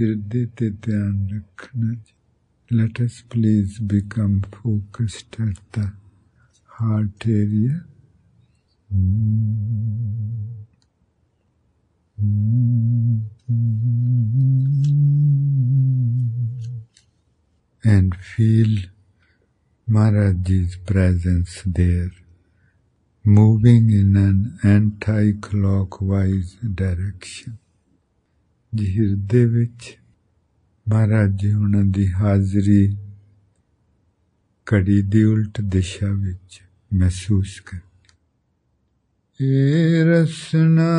ਹਿਰਦੇ ਤੇ ਧਿਆਨ ਰੱਖਣਾ। Let us please become focused at the heart area. And feel Maharaj's presence there, moving in an anti-clockwise direction. ਹਿਰਦੇ ਵਿੱਚ ਮਹਾਰਾਜ ਜੀ ਉਹਨਾਂ ਦੀ ਹਾਜ਼ਰੀ ਘੜੀ ਦੀ ਉਲਟ ਦਿਸ਼ਾ ਵਿੱਚ ਮਹਿਸੂਸ ਕਰ। ਏ ਰਸਨਾ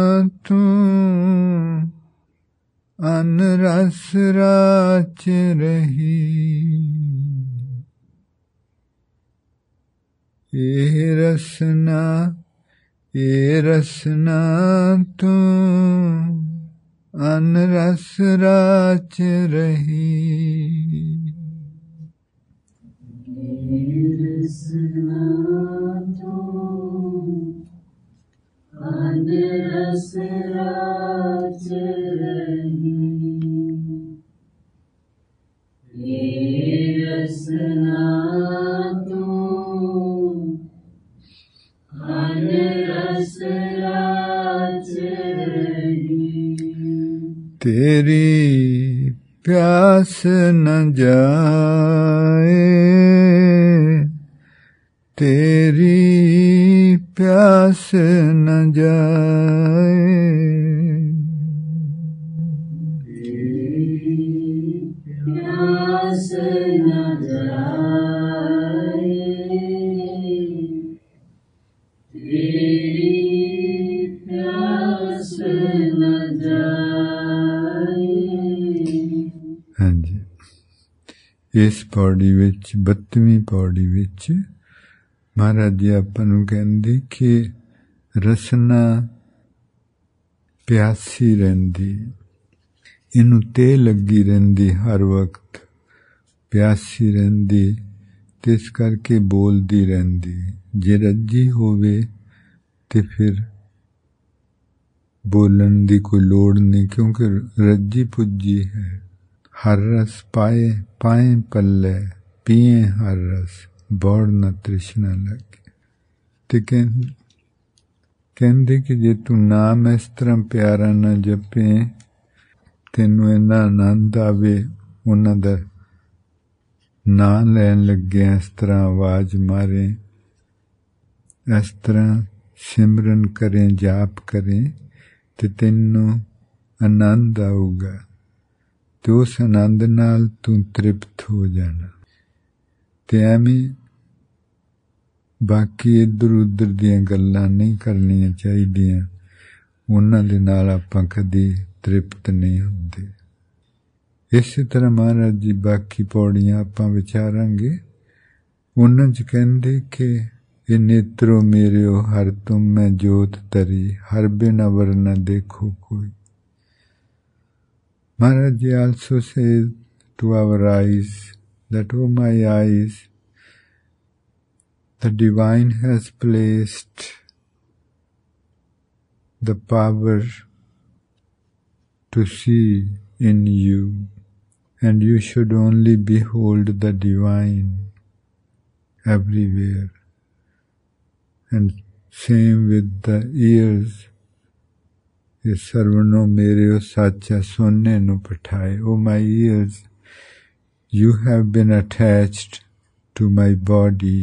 ਤੂੰ ਅਨ ਰਸ ਰਾਚ ਰਹੀ, ਏ ਰਸਨਾ ਤੂੰ ਅਨ ਰਸ ਰਾਚ ਰਹੀ, ਰਸਨਾ ਤੂੰ ਅਨ ਰਸ ਰਾਚ ਰਹੀ, ਰਸਨਾ ਤੂੰ ਅਨ ਰਸ ਰਾਚ ਰਹੀ, तेरी प्यास न जाए, तेरी प्यास न जाए, तेरी प्यास न जाए, तेरी प्यास न जाए। ਹਾਂਜੀ, ਇਸ ਪੌੜੀ ਵਿੱਚ 32ਵੀਂ ਪੌੜੀ ਵਿੱਚ ਮਹਾਰਾਜ ਜੀ ਆਪਾਂ ਨੂੰ ਕਹਿੰਦੇ ਕਿ ਰਸਨਾ ਪਿਆਸੀ ਰਹਿੰਦੀ, ਇਹਨੂੰ ਤੇ ਲੱਗੀ ਰਹਿੰਦੀ, ਹਰ ਵਕਤ ਪਿਆਸੀ ਰਹਿੰਦੀ, ਤੇ ਇਸ ਕਰਕੇ ਬੋਲਦੀ ਰਹਿੰਦੀ। ਜੇ ਰੱਜੀ ਹੋਵੇ ਤੇ ਫਿਰ ਬੋਲਣ ਦੀ ਕੋਈ ਲੋੜ ਨਹੀਂ, ਕਿਉਂਕਿ ਰੱਜੀ ਪੁੱਜੀ ਹੈ। ਹਰ ਰਸ ਪਾਏ ਪਾਏ ਪੱਲੇ, ਪੀਏ ਹਰ ਰਸ, ਬੌੜ ਨਾ ਤ੍ਰਿਸ਼ਨਾ ਲੱਗੇ। ਤੇ ਕਹਿੰਦੇ ਕਿ ਜੇ ਤੂੰ ਨਾਮ ਇਸ ਤਰ੍ਹਾਂ ਪਿਆਰਾ ਨਾ ਜਪੇ, ਤੈਨੂੰ ਇੰਨਾ ਆਨੰਦ ਆਵੇ, ਉਹਨਾਂ ਦਾ ਨਾਂ ਲੈਣ ਲੱਗਿਆ ਇਸ ਤਰ੍ਹਾਂ ਆਵਾਜ਼ ਮਾਰੇ, ਇਸ ਤਰ੍ਹਾਂ ਸਿਮਰਨ ਕਰੇ, ਜਾਪ ਕਰੇ, ਤੇ ਤੈਨੂੰ ਆਨੰਦ ਆਊਗਾ, ਤੇ ਉਸ ਆਨੰਦ ਨਾਲ ਤੂੰ ਤ੍ਰਿਪਤ ਹੋ ਜਾਣਾ। ਤੇ ਐਵੇਂ ਬਾਕੀ ਇੱਧਰ ਉੱਧਰ ਦੀਆਂ ਗੱਲਾਂ ਨਹੀਂ ਕਰਨੀਆਂ ਚਾਹੀਦੀਆਂ, ਉਹਨਾਂ ਦੇ ਨਾਲ ਆਪਾਂ ਕਦੀ ਤ੍ਰਿਪਤ ਨਹੀਂ ਹੁੰਦੇ। ਇਸੇ ਤਰ੍ਹਾਂ ਮਹਾਰਾਜ ਜੀ ਬਾਕੀ ਪੌੜੀਆਂ ਆਪਾਂ ਵਿਚਾਰਾਂਗੇ। ਉਹਨਾਂ 'ਚ ਕਹਿੰਦੇ ਕਿ ਇਹ ਨੇਤਰੋ ਮੇਰਿਓ ਹਰ ਤੁਮ ਮੈਂ ਜੋਤ ਤਰੀ, ਹਰ ਬਿਨ ਅਵਰ ਨ ਦੇਖੋ ਕੋਈ। Maharaj ji also says to our eyes that, oh my eyes, the divine has placed the power to see in you, and you should only behold the divine everywhere. And same with the ears. ये सर्वनो मेरे साचा सुनने नु पठाए. O my ears, you have been attached to my body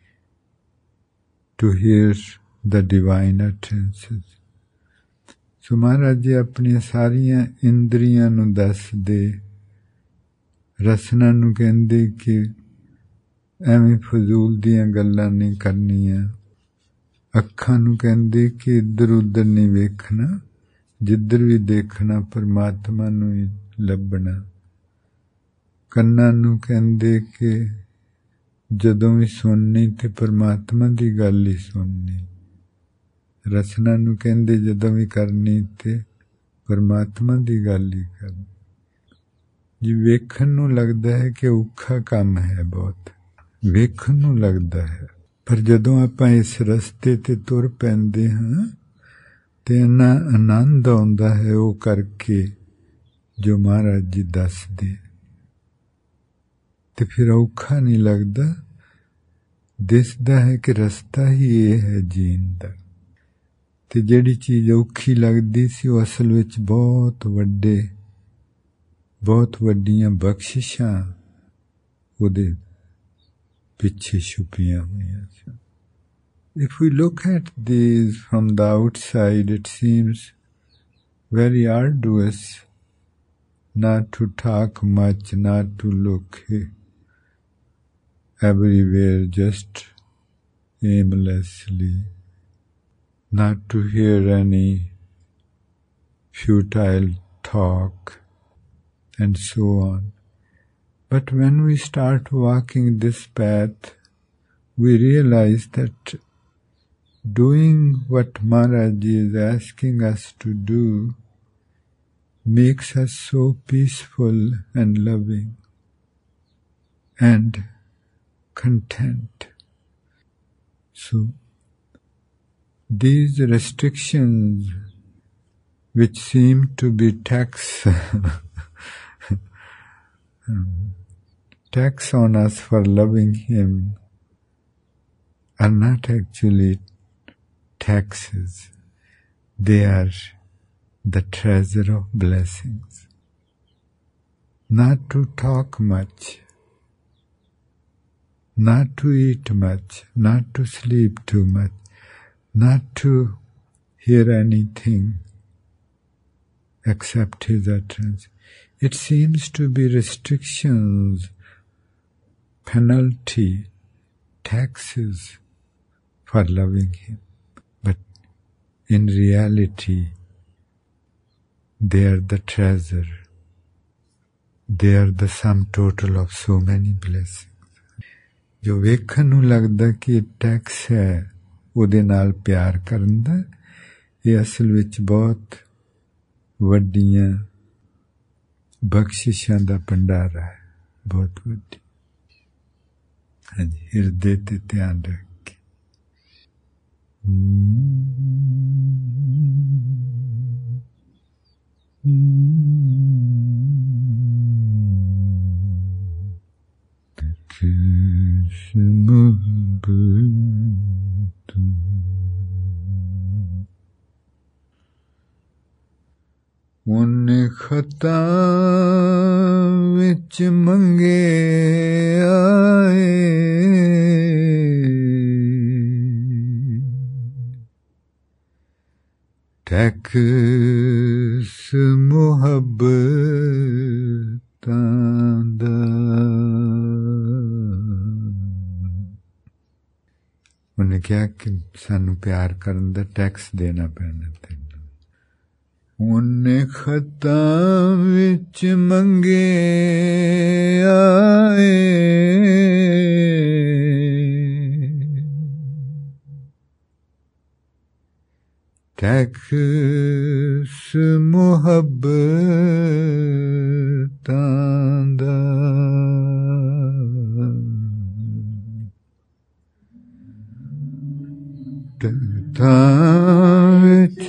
to hear the divine utterances. So Maharaj ji अपनी सारियां इंद्रियां नु दसदे, रसना नु कहंदे कि ਐਵੇਂ ਫਜ਼ੂਲ ਦੀਆਂ ਗੱਲਾਂ ਨਹੀਂ ਕਰਨੀਆਂ। ਅੱਖਾਂ ਨੂੰ ਕਹਿੰਦੇ ਕਿ ਇੱਧਰ ਉੱਧਰ ਨਹੀਂ ਵੇਖਣਾ, ਜਿੱਧਰ ਵੀ ਦੇਖਣਾ ਪਰਮਾਤਮਾ ਨੂੰ ਹੀ ਲੱਭਣਾ। ਕੰਨਾਂ ਨੂੰ ਕਹਿੰਦੇ ਕਿ ਜਦੋਂ ਵੀ ਸੁਣਨੀ ਤੇ ਪਰਮਾਤਮਾ ਦੀ ਗੱਲ ਹੀ ਸੁਣਨੀ। ਰਸਨਾ ਨੂੰ ਕਹਿੰਦੇ ਜਦੋਂ ਵੀ ਕਰਨੀ ਤੇ ਪਰਮਾਤਮਾ ਦੀ ਗੱਲ ਹੀ ਕਰਨੀ। ਜੀ ਵੇਖਣ ਨੂੰ ਲੱਗਦਾ ਹੈ ਕਿ ਔਖਾ ਕੰਮ ਹੈ, ਬਹੁਤ ਵੇਖਣ ਨੂੰ ਲੱਗਦਾ ਹੈ, ਪਰ ਜਦੋਂ ਆਪਾਂ ਇਸ ਰਸਤੇ ਤੇ ਤੁਰ ਪੈਂਦੇ ਹਾਂ ਤੇ ਇੰਨਾ ਆਨੰਦ ਆਉਂਦਾ ਹੈ ਉਹ ਕਰਕੇ, जो महाराज जी दसदे ते फिर औखा नहीं लगदा, दिसदा है कि रस्ता ही ये है जीन दा। ते जिहड़ी चीज़ औखी लगदी सी वो असल विच बहुत वड्डे बहुत वड्डियां बख्शिशां उहदे पिछे छुपियां होईयां सन। If we look at these from the outside, it seems very arduous not to talk much, not to look everywhere just aimlessly, not to hear any futile talk, and so on. But when we start walking this path, we realize that doing what Maharaj is asking us to do makes us so peaceful and loving and content. So, these restrictions which seem to be tax on us for loving Him are not actually taxes. They are the treasure of blessings. Not to talk much, not to eat much, not to sleep too much, not to hear anything except His utterance. It seems to be restrictions, penalty, taxes for loving Him. But in reality, they are the treasure. They are the sum total of so many blessings. जो वेखन नूं लगदा कि tax है ਉਹਦੇ ਨਾਲ ਪਿਆਰ ਕਰਨ ਦਾ, ਇਹ ਅਸਲ ਵਿੱਚ ਬਹੁਤ ਵੱਡੀਆਂ ਬਖਸ਼ਿਸ਼ਾਂ ਦਾ ਭੰਡਾਰਾ ਹੈ, ਬਹੁਤ ਵੱਡੀ। ਹਾਂਜੀ, ਹਿਰਦੇ ਤੇ ਧਿਆਨ ਰੱਖ ਕੇ। ਉਹਨੇ ਖਤਾਂ ਵਿੱਚ ਮੰਗੇ ਆਏ, ਟੈਕਸ ਮੁਹੱਬਤਾਂ ਦਾ। ਉਹਨੇ ਕਿਹਾ ਕਿ ਸਾਨੂੰ ਪਿਆਰ ਕਰਨ ਦਾ ਟੈਕਸ ਦੇਣਾ ਪੈਣਾ ਤੈਨੂੰ। ਉਹਨੇ ਖਤਾਂ ਵਿੱਚ ਮੰਗੇ ਆਏ, ਟੈਕਸ ਮੁਹੱਬਤਾਂ ਦਾ। ਟੈਕਸਾਂ ਵਿੱਚ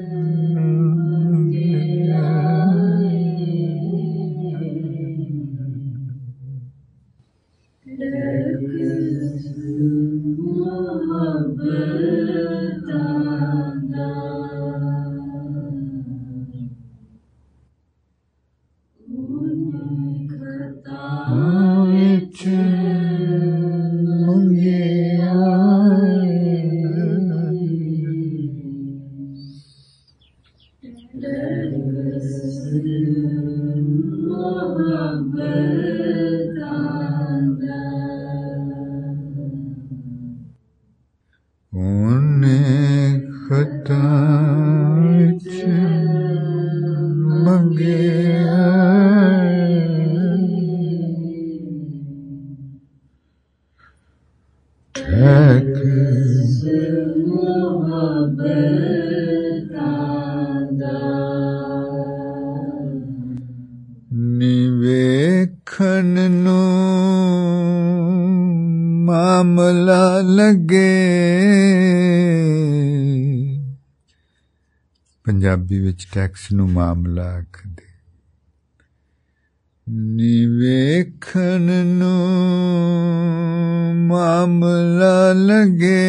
ਨਿਵੇਖਣ ਨੂੰ ਮਾਮਲਾ ਲੱਗੇ। ਪੰਜਾਬੀ ਵਿੱਚ ਟੈਕਸ ਨੂੰ ਮਾਮਲਾ ਆਖਦੇ। ਨਿਵੇਖਣ ਨੂੰ ਮਾਮਲਾ ਲਗੇ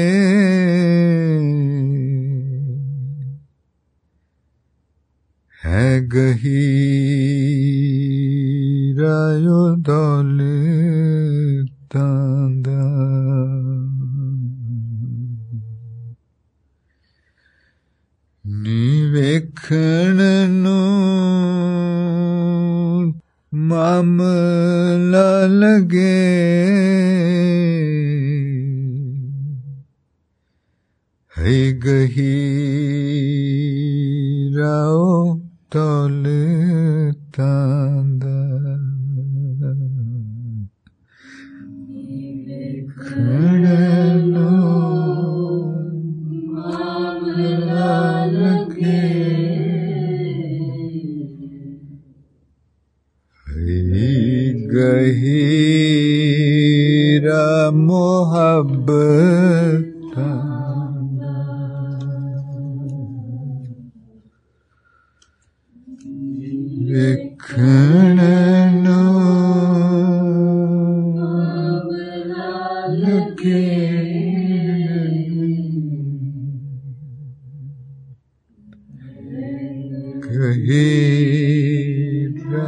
ਹੈ ਗਹੀਰਾ ਓ ਦੌਲਤਾਂ ਦਾ। ਨਿਵੇਖਣ ਨੂੰ ਮਾਮਲਾ ਲਗੇ ਹੈ ਗਹੀਰਾ ਓ ਦੌਲਤਾਂ ਦਾ। ਨਿਵੇਖਣ ਨੂੰ ਮਾਮਲਾ ਲਗੇ ਗਹੀਰਾ ਮੁਹੱਬਤਾਂ ਦਾ। ਵੇਖਣ ਨੂੰ ਮਾਮਲਾ ਲਗੇ ਗਹੀਰਾ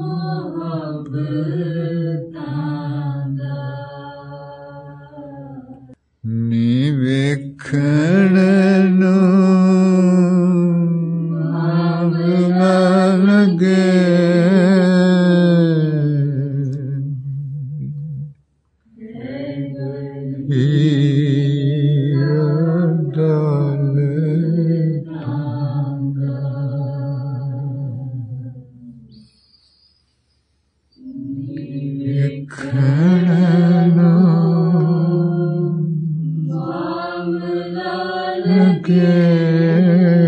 ਨਿਵੇਖਣ ਨੂੰ ਮਾਮਲਾ ਲਗੇ ਹੀਰਾ ਦੌਲਤਾਂ ਦਾ। ਨਿਵੇਖਣ ਨੂੰ ਮਾਮਲਾ ਲਗੇ